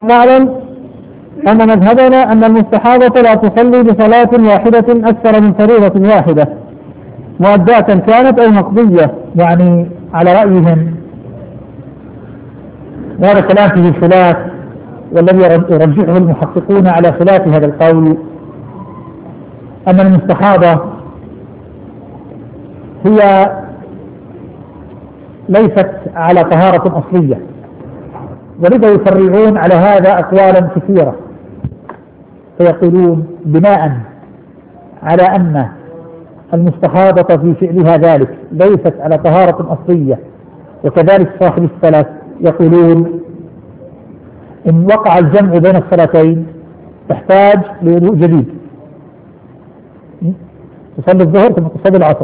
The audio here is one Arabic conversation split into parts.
نعلم أن مذهبنا أن المستحاضة لا تصلي بصلاة واحدة أكثر من فريضة واحدة مؤداة كانت أو مقضية، يعني على رأيهم وهذا كلام فيه خلاف، والذي يرجحه المحققون على خلاف هذا القول أن المستحاضة هي ليست على طهارة أصلية، ولذا يفرعون على هذا أقوالا كثيرة، فيقولون بناء على أن المستحاضة في فعلها ذلك ليست على طهارة أصلية، وكذلك صاحب السلف يقولون إن وقع الجمع بين الصلاتين تحتاج لوضوء جديد، تصلي الظهر ثم تصلي العصر،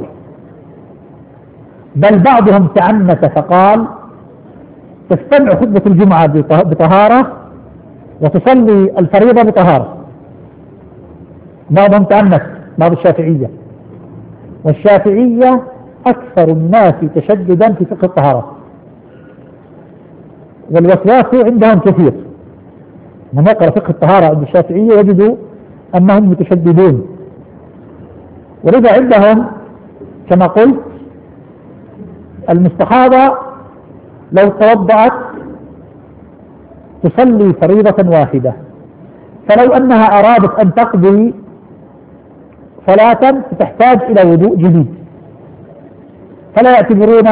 بل بعضهم تعنت فقال تستمع خطبة الجمعة بطهارة وتصلي الفريضة بطهارة. بعضهم تعنت، بعض الشافعية، والشافعية أكثر الناس تشددا في فقه الطهارة، والوسواس عندهم كثير. من يقرأ فقه الطهارة عند الشافعية يجدوا أنهم متشددون، ولذا عندهم كما قلت المستحاضة لو توضأت تصلي فريضة واحدة، فلو أنها أرادت أن تقضي صلاة تحتاج إلى وضوء جديد، فلا يعتبرون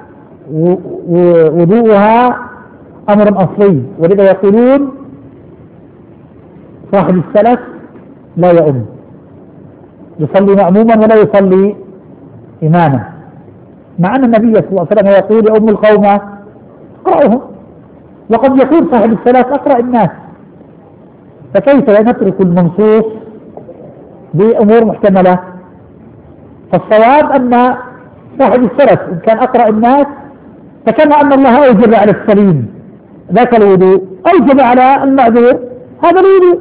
وضوءها أمر أصلي، ولذا يقولون صاحب السلف لا يؤم، يصلي مأموما ولا يصلي إماما، مع أن النبي صلى الله عليه وسلم يقول يؤم القوم اقرأهم، وقد يقول صاحب السلف أقرأ الناس، فكيف نترك المنصوص بأمور محتملة؟ فالصواب أن صاحب السلف إن كان أقرأ الناس فكما أن الله أوجب على السليم ذاك الوضوء أوجب على المعذور هذا الوضوء،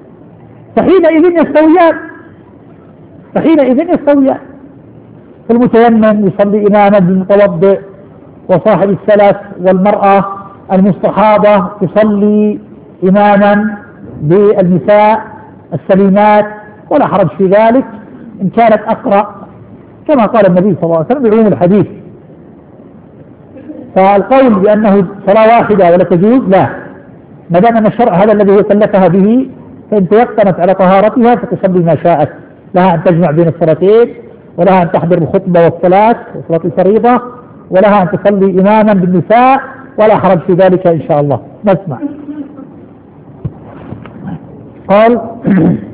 فحينئذ يستويان. فالمتيمم يصلي إماما بالمتوضئ، وصاحب السلف والمرأة المستحاضة تصلي إماما بالنساء السليمات، ولا حرج في ذلك إن كانت أقرأ كما قال النبي صلى الله عليه وسلم بعموم الحديث. فالقول بأنه صلاة واحدة ولا تجوز لا، ما دام أن الشرع هذا الذي هو كلفها به، فإن تيقنت على طهارتها فتصلي ما شاءت، لها أن تجمع بين الصلاتين، ولها أن تحضر الخطبة والصلاة وصلاة الفريضة، ولها أن تصلي إماما بالنساء، ولا حرج في ذلك إن شاء الله. نسمع. قال